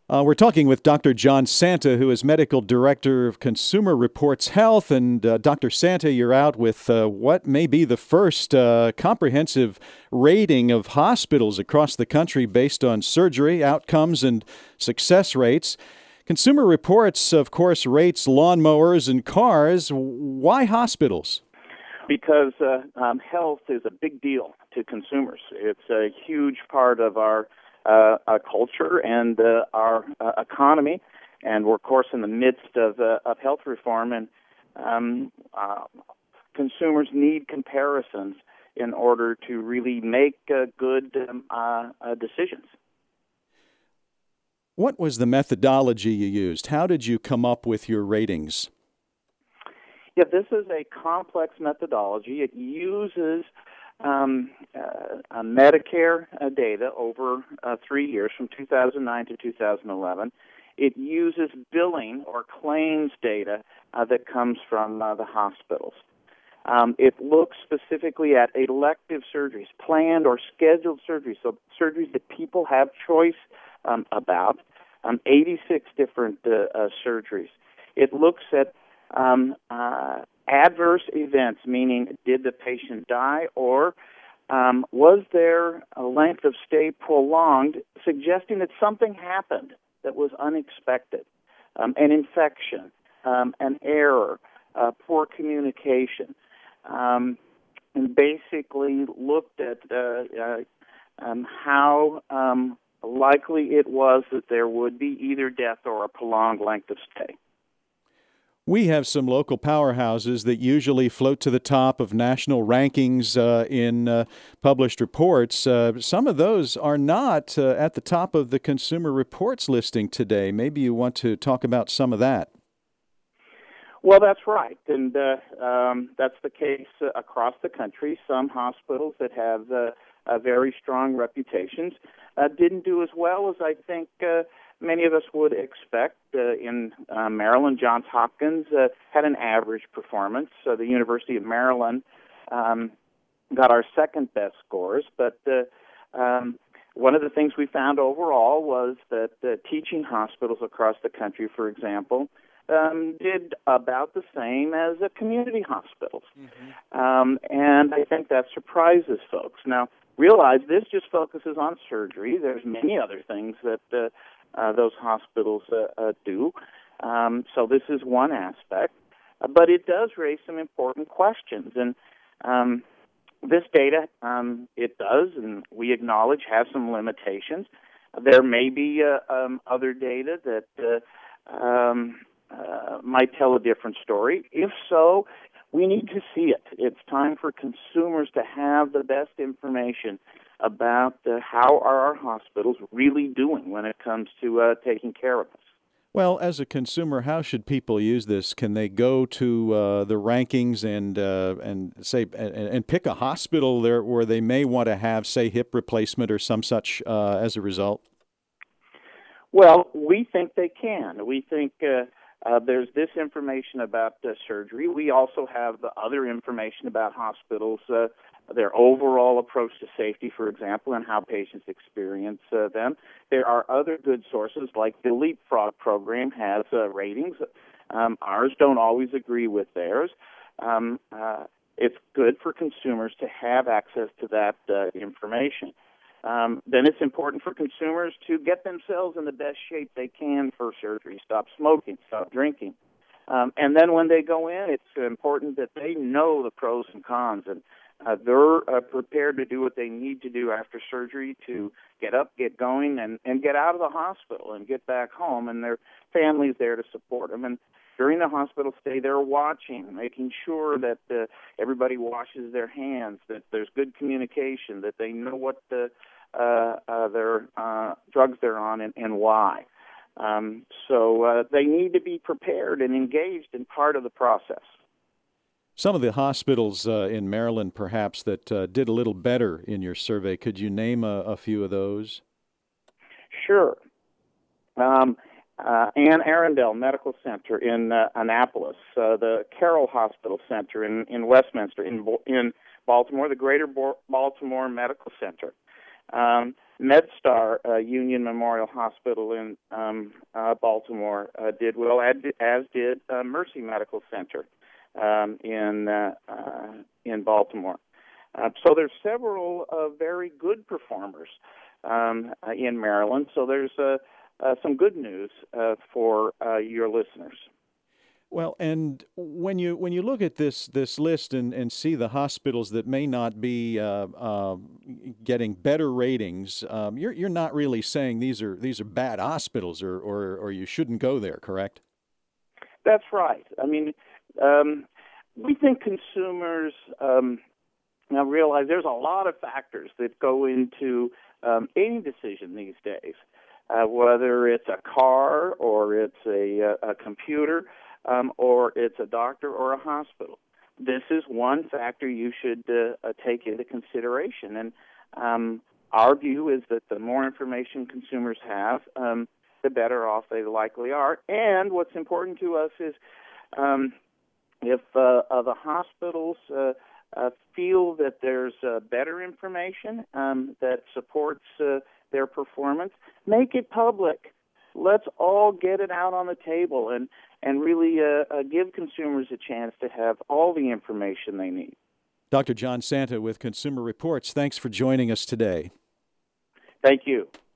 We're talking with Dr. John Santa, who is Medical Director of Consumer Reports Health. And Dr. Santa, you're out with what may be the first comprehensive rating of hospitals across the country based on surgery, outcomes, and success rates. Consumer Reports, of course, rates lawnmowers and cars. Why hospitals? Because health is a big deal to consumers. It's a huge part of our culture and our economy, and we're, of course, in the midst of health reform, and consumers need comparisons in order to really make good decisions. What was the methodology you used? How did you come up with your ratings? Yeah, this is a complex methodology. It uses Medicare data over 3 years, from 2009 to 2011. It uses billing or claims data that comes from the hospitals. It looks specifically at elective surgeries, planned or scheduled surgeries, so surgeries that people have choice about, 86 different surgeries. It looks at adverse events, meaning did the patient die, or was their length of stay prolonged, suggesting that something happened that was unexpected, an infection, an error, poor communication, and basically looked at how likely it was that there would be either death or a prolonged length of stay. We have some local powerhouses that usually float to the top of national rankings in published reports. Some of those are not at the top of the Consumer Reports listing today. Maybe you want to talk about some of that. Well, that's right, and that's the case across the country. Some hospitals that have very strong reputations didn't do as well as I think many of us would expect. In Maryland, Johns Hopkins had an average performance. The University of Maryland got our second best scores, but one of the things we found overall was that teaching hospitals across the country, for example, did about the same as community hospitals. And I think that surprises folks. Now, realize this just focuses on surgery. There's many other things that those hospitals do. So this is one aspect. But it does raise some important questions. And this data, it does, and we acknowledge, has some limitations. There may be other data that might tell a different story. If so, we need to see it. It's time for consumers to have the best information about how are our hospitals really doing when it comes to taking care of us. Well, as a consumer, how should people use this? Can they go to the rankings and say and pick a hospital there where they may want to have, say, hip replacement or some such as a result? Well, we think they can. We think there's this information about surgery. We also have the other information about hospitals, their overall approach to safety, for example, and how patients experience them. There are other good sources, like the Leapfrog program has ratings. Ours don't always agree with theirs. It's good for consumers to have access to that information. Then it's important for consumers to get themselves in the best shape they can for surgery, stop smoking, stop drinking. And then when they go in, it's important that they know the pros and cons, and they're prepared to do what they need to do after surgery to get up, get going, and get out of the hospital and get back home, and their family's there to support them. And during the hospital stay, they're watching, making sure that everybody washes their hands, that there's good communication, that they know what their drugs they're on and why. So they need to be prepared and engaged in part of the process. Some of the hospitals in Maryland, perhaps, that did a little better in your survey, could you name a few of those? Sure. Anne Arundel Medical Center in Annapolis, the Carroll Hospital Center in Westminster, in Baltimore, the Greater Baltimore Medical Center, MedStar Union Memorial Hospital in Baltimore did well, as did Mercy Medical Center in Baltimore. So there's several very good performers in Maryland. So there's some good news for your listeners. Well, and when you look at this list and see the hospitals that may not be getting better ratings, you're not really saying these are bad hospitals or you shouldn't go there, correct? That's right. I mean, we think consumers now realize there's a lot of factors that go into any decision these days, whether it's a car or it's a computer. Or it's a doctor or a hospital. This is one factor you should take into consideration. And our view is that the more information consumers have, the better off they likely are. And what's important to us is if the hospitals feel that there's better information that supports their performance, make it public. Let's all get it out on the table and really give consumers a chance to have all the information they need. Dr. John Santa with Consumer Reports, thanks for joining us today. Thank you.